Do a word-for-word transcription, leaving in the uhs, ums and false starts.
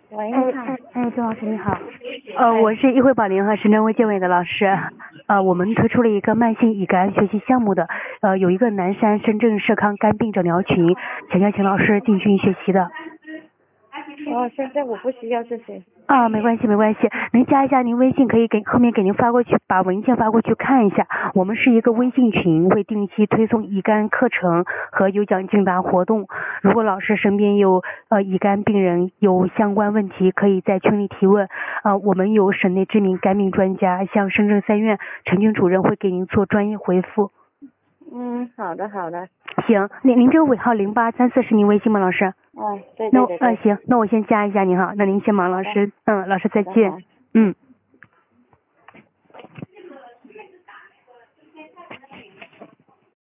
喂， 哎你好。 哎哎，周老师你好， 哎呃，我是议会保龄和深圳卫健委的老师，呃，我们推出了一个慢性乙肝学习项目的，呃，有一个南山深圳社康肝病诊疗群，想邀请老师进群学习的。 哦，现在我不需要这些。 啊，没关系没关系，您加一下您微信，可以给后面给您发过去，把文件发过去看一下。我们是一个微信群，会定期推送乙肝课程和有奖竞答活动。如果老师身边有呃乙肝病人有相关问题，可以在群里提问。呃，我们有省内知名肝病专家，像深圳三院陈军主任会给您做专业回复。 嗯，好的好的。 行，您您这个尾号零八三四是您微信吗，老师？ 哦，对那对对对。 呃行，那我先加一下您哈，那您先忙，老师，嗯，老师再见，嗯。